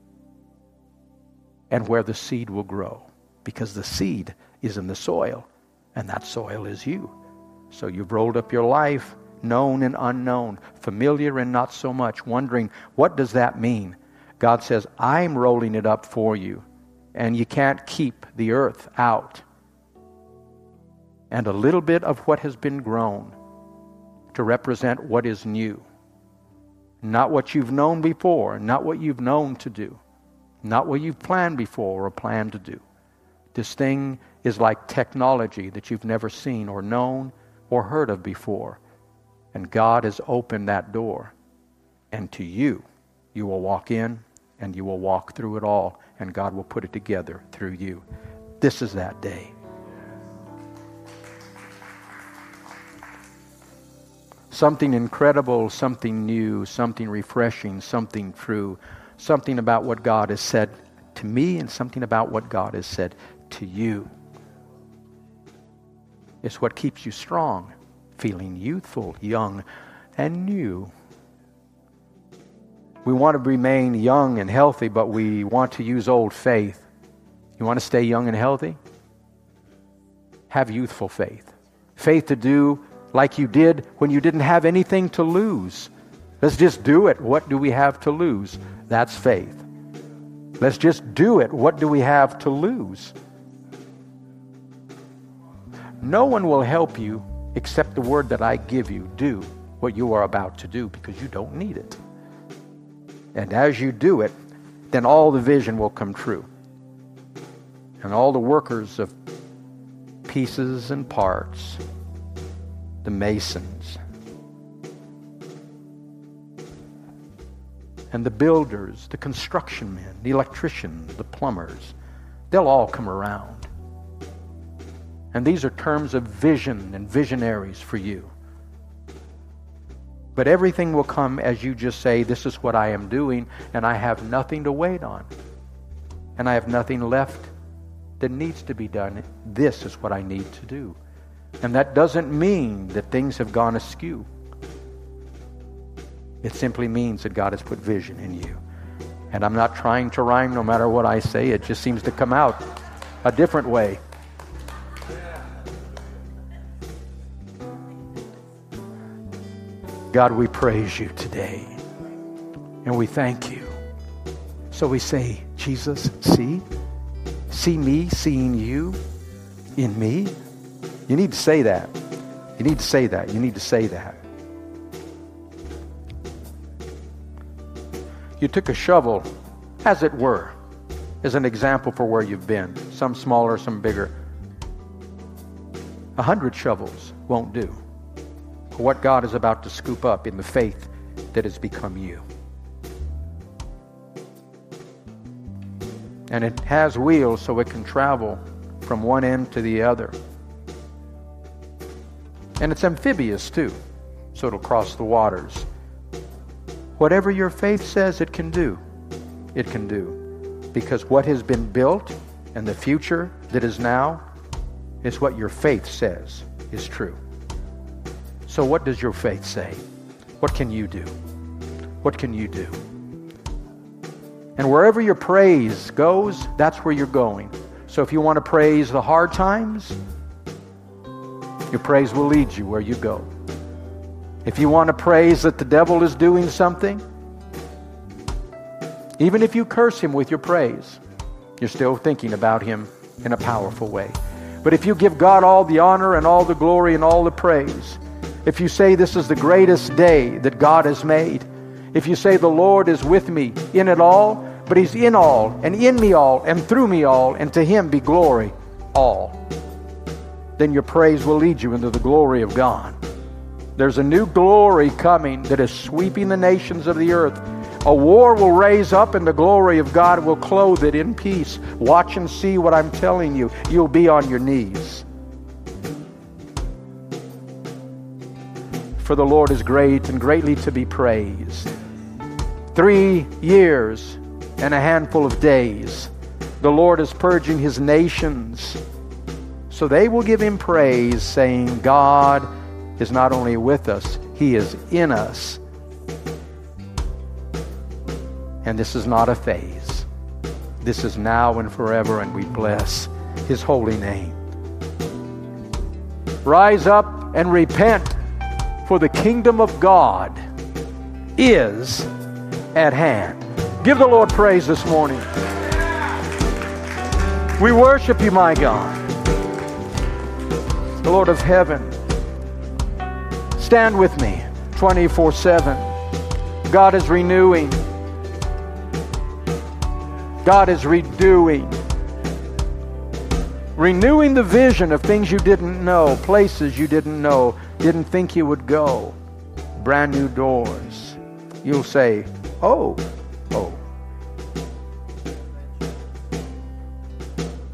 and where the seed will grow, because the seed is in the soil, and that soil is you. So you've rolled up your life, known and unknown, familiar and not so much, wondering, what does that mean? God says, I'm rolling it up for you, and you can't keep the earth out. And a little bit of what has been grown to represent what is new. Not what you've known before, not what you've known to do, not what you've planned before or planned to do. This thing is like technology that you've never seen or known or heard of before. And God has opened that door. And to you, you will walk in and you will walk through it all, and God will put it together through you. This is that day. Something incredible, something new, something refreshing, something true, something about what God has said to me and something about what God has said to you. It's what keeps you strong, feeling youthful, young, and new. We want to remain young and healthy, but we want to use old faith. You want to stay young and healthy? Have youthful faith. Faith to do like you did when you didn't have anything to lose. Let's just do it. What do we have to lose? That's faith. Let's just do it. What do we have to lose? No one will help you except the word that I give you. Do what you are about to do, because you don't need it. And as you do it, then all the vision will come true. And all the workers of pieces and parts, the masons, and the builders, the construction men, the electricians, the plumbers, they'll all come around. And these are terms of vision and visionaries for you. But everything will come as you just say, this is what I am doing, and I have nothing to wait on. And I have nothing left that needs to be done. This is what I need to do. And that doesn't mean that things have gone askew. It simply means that God has put vision in you. And I'm not trying to rhyme no matter what I say. It just seems to come out a different way. God, we praise you today. And we thank you. So we say, Jesus, see? See me seeing you in me? You need to say that. You need to say that. You need to say that. You took a shovel, as it were, as an example for where you've been. Some smaller, some bigger. A hundred shovels won't do for what God is about to scoop up in the faith that has become you. And it has wheels so it can travel from one end to the other. And it's amphibious too, so it'll cross the waters. Whatever your faith says it can do, it can do. Because what has been built and the future that is now is what your faith says is true. So what does your faith say? What can you do? What can you do? And wherever your praise goes, that's where you're going. So if you want to praise the hard times, your praise will lead you where you go. If you want to praise that the devil is doing something, even if you curse him with your praise, you're still thinking about him in a powerful way. But if you give God all the honor and all the glory and all the praise, if you say this is the greatest day that God has made, if you say the Lord is with me in it all, but he's in all and in me all and through me all, and to him be glory all, then your praise will lead you into the glory of God. There's a new glory coming that is sweeping the nations of the earth. A war will raise up and the glory of God will clothe it in peace. Watch and see what I'm telling you. You'll be on your knees. For the Lord is great and greatly to be praised. Three years and a handful of days, the Lord is purging his nations. So they will give him praise, saying, God is not only with us, he is in us. And this is not a phase. This is now and forever, and we bless his holy name. Rise up and repent, for the kingdom of God is at hand. Give the Lord praise this morning. We worship you, my God, the Lord of heaven. Stand with me twenty-four seven. God is renewing. God is redoing. Renewing the vision of things you didn't know, places you didn't know, didn't think you would go. Brand new doors. You'll say, oh, oh.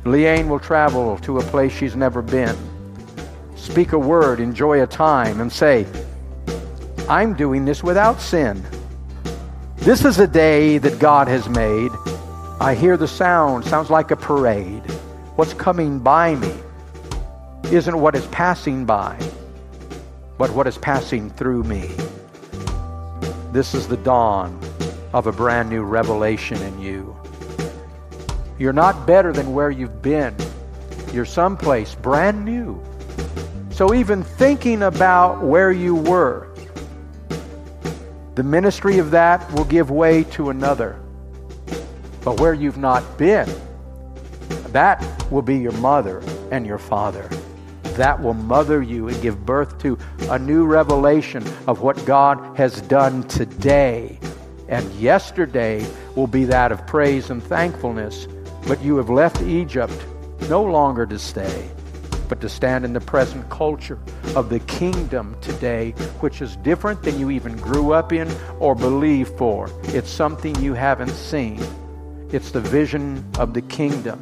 Leanne will travel to a place she's never been. Speak a word, enjoy a time, and say, I'm doing this without sin. This is a day that God has made. I hear the sound, sounds like a parade. What's coming by me isn't what is passing by, but what is passing through me. This is the dawn of a brand new revelation in you. You're not better than where you've been. You're someplace brand new. So even thinking about where you were, the ministry of that will give way to another. But where you've not been, that will be your mother and your father. That will mother you and give birth to a new revelation of what God has done today. And yesterday will be that of praise and thankfulness. But you have left Egypt no longer to stay, but to stand in the present culture of the kingdom today, which is different than you even grew up in or believed for. It's something you haven't seen. It's the vision of the kingdom.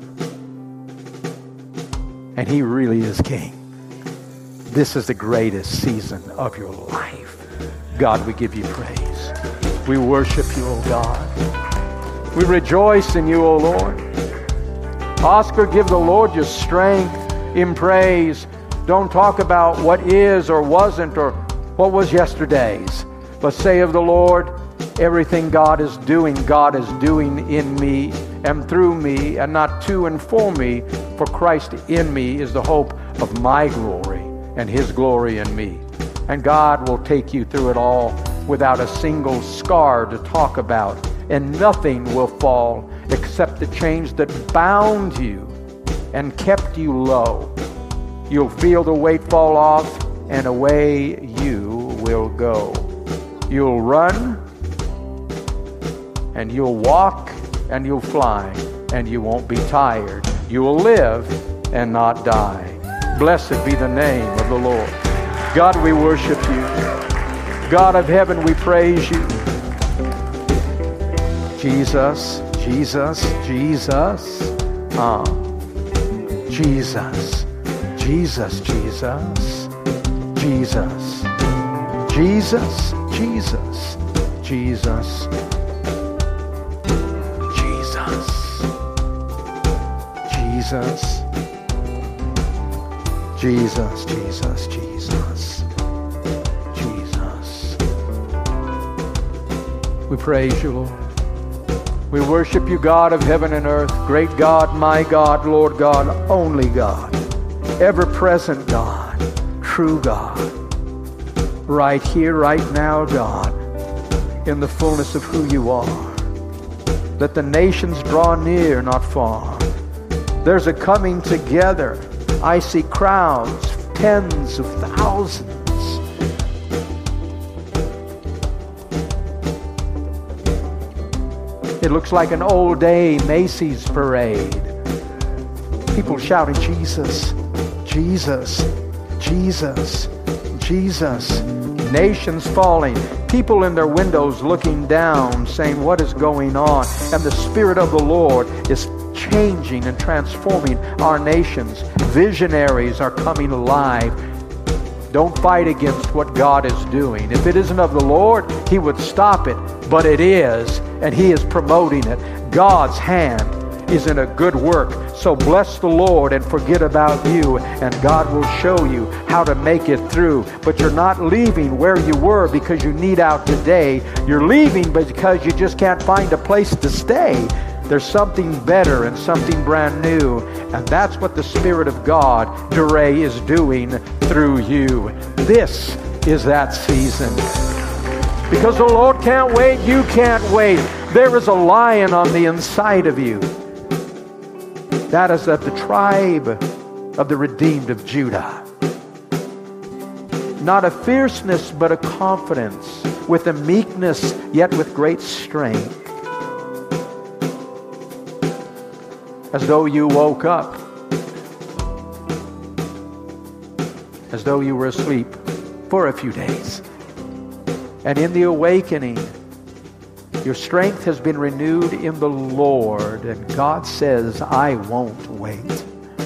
And He really is King. This is the greatest season of your life. God, we give you praise. We worship you, O God. We rejoice in you, O Lord. Oscar, give the Lord your strength in praise. Don't talk about what is or wasn't or what was yesterday's, but say of the Lord, everything God is doing, God is doing in me and through me, and not to and for me, for Christ in me is the hope of my glory and His glory in me. And God will take you through it all without a single scar to talk about, and nothing will fall except the chains that bound you and kept you low. You'll feel the weight fall off, and away you will go. You'll run, and you'll walk, and you'll fly, and you won't be tired. You will live and not die. Blessed be the name of the Lord. God, we worship you. God of heaven, we praise you. Jesus, Jesus, Jesus. Ah, Jesus, Jesus, Jesus, Jesus, Jesus, Jesus, Jesus, Jesus, Jesus, Jesus, Jesus, Jesus. We praise you, Lord. We worship you, God of heaven and earth, great God, my God, Lord God, only God, ever-present God, true God, right here, right now, God, in the fullness of who you are. Let the nations draw near, not far. There's a coming together. I see crowds, tens of thousands. It looks like an old day Macy's parade. People shouting, Jesus, Jesus, Jesus, Jesus. Nations falling. People in their windows looking down, saying, what is going on? And the Spirit of the Lord is changing and transforming our nations. Visionaries are coming alive. Don't fight against what God is doing. If it isn't of the Lord, He would stop it. But it is, and He is promoting it. God's hand is in a good work. So bless the Lord and forget about you, and God will show you how to make it through. But you're not leaving where you were because you need out today. You're leaving because you just can't find a place to stay. There's something better and something brand new, and that's what the Spirit of God, Duray, is doing through you. This is that season. Because the Lord can't wait, you can't wait. There is a lion on the inside of you. That is of the tribe of the redeemed of Judah. Not a fierceness, but a confidence, with a meekness, yet with great strength. As though you woke up, as though you were asleep for a few days. And in the awakening, Your strength has been renewed in the Lord, and God says, I won't wait.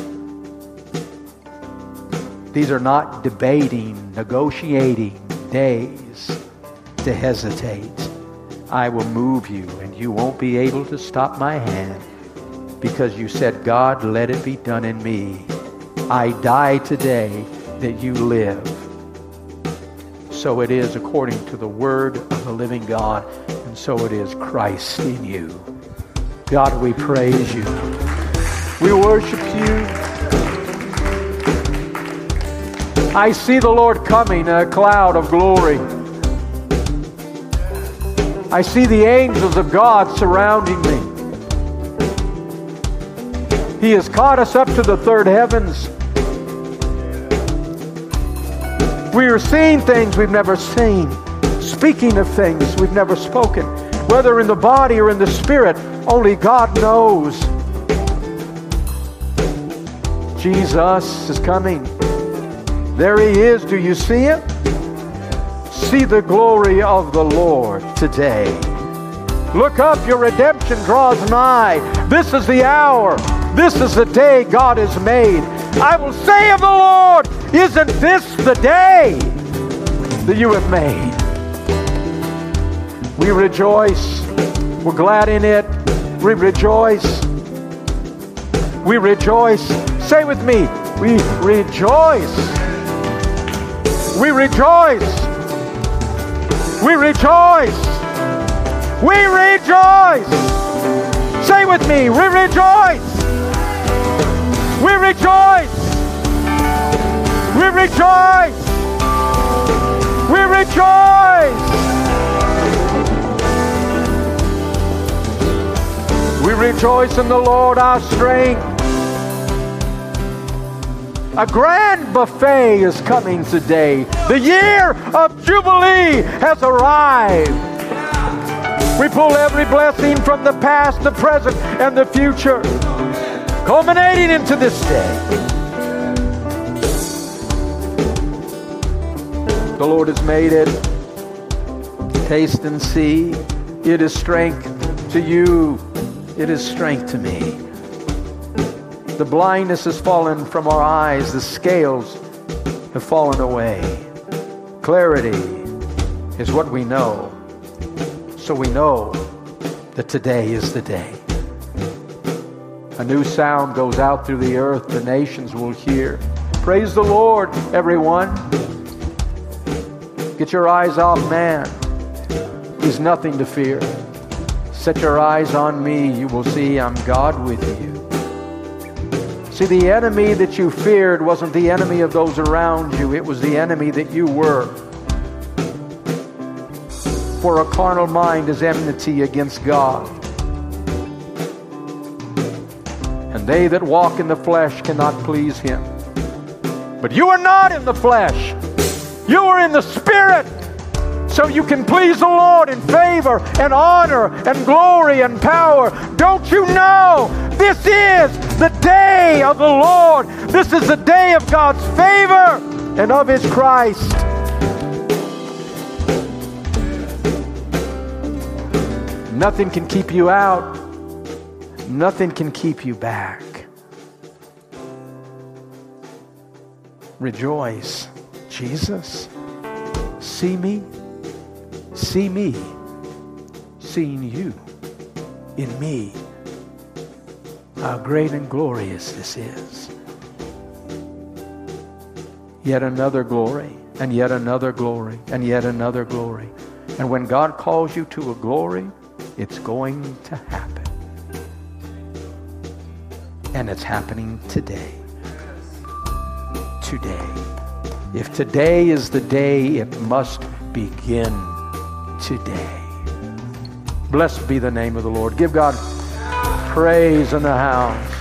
These are not debating, negotiating days to hesitate. I will move you, and you won't be able to stop my hand, because you said, God, let it be done in me. I die today that you live. So it is according to the word of the living God, and so it is Christ in you. God, we praise you. We worship you. I see the Lord coming in a cloud of glory. I see the angels of God surrounding me. He has caught us up to the third heavens. We are seeing things we've never seen, speaking of things we've never spoken, whether in the body or in the spirit, only God knows. Jesus is coming. There he is. Do you see him? See the glory of the Lord today. Look up, your redemption draws nigh. This is the hour. This is the day God has made. I will say of the Lord, isn't this the day that you have made? We rejoice. We're glad in it. We rejoice. We rejoice. Say with me, we rejoice. We rejoice. We rejoice. We rejoice. Say with me, we rejoice. We rejoice. We rejoice. We rejoice. We rejoice in the Lord our strength. A grand buffet is coming today. The year of Jubilee has arrived. We pull every blessing from the past, the present, and the future, culminating into this day. The Lord has made it. Taste and see. It is strength to you. It is strength to me. The blindness has fallen from our eyes. The scales have fallen away. Clarity is what we know. So we know that today is the day. A new sound goes out through the earth. The nations will hear. Praise the Lord, everyone. Get your eyes off man. He's nothing to fear. Set your eyes on me. You will see I'm God with you. See, the enemy that you feared wasn't the enemy of those around you. It was the enemy that you were. For a carnal mind is enmity against God. And they that walk in the flesh cannot please him. But you are not in the flesh. You are in the Spirit. So you can please the Lord in favor and honor and glory and power. Don't you know this is the day of the Lord? This is the day of God's favor and of his Christ. Nothing can keep you out. Nothing can keep you back. Rejoice. Jesus, see me. See me, seeing you in me. How great and glorious this is. Yet another glory, and yet another glory, and yet another glory. And when God calls you to a glory, it's going to happen. And it's happening today. Today. If today is the day, it must begin today. Blessed be the name of the Lord. Give God praise in the house.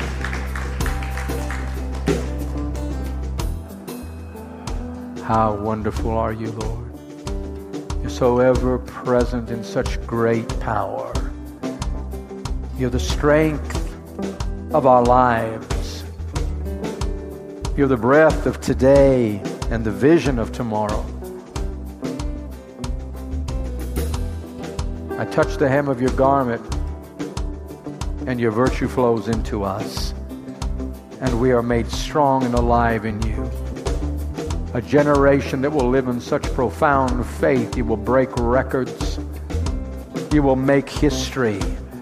How wonderful are you, Lord. You're so ever present in such great power. You're the strength of our lives. You're the breath of today and the vision of tomorrow. I touch the hem of your garment, and your virtue flows into us. And we are made strong and alive in you. A generation that will live in such profound faith. You will break records. You will make history.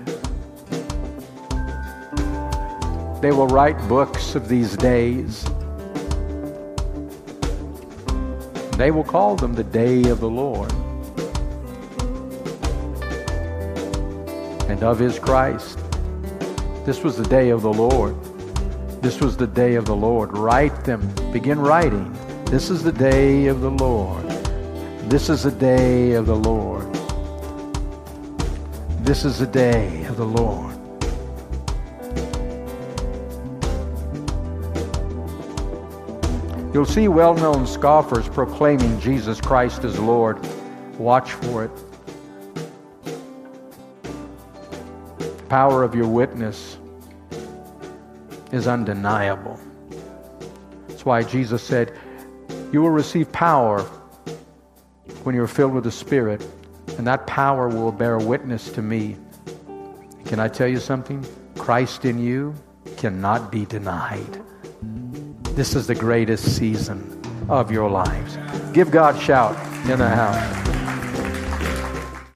They will write books of these days. They will call them the day of the Lord and of his Christ. This was the day of the Lord. This was the day of the Lord. Write them. Begin writing. This is the day of the Lord. This is the day of the Lord. This is the day of the Lord. You'll see well-known scoffers proclaiming Jesus Christ as Lord. Watch for it. The power of your witness is undeniable. That's why Jesus said, you will receive power when you're filled with the Spirit, and that power will bear witness to me. Can I tell you something? Christ in you cannot be denied. This is the greatest season of your lives. Give God a shout in the house.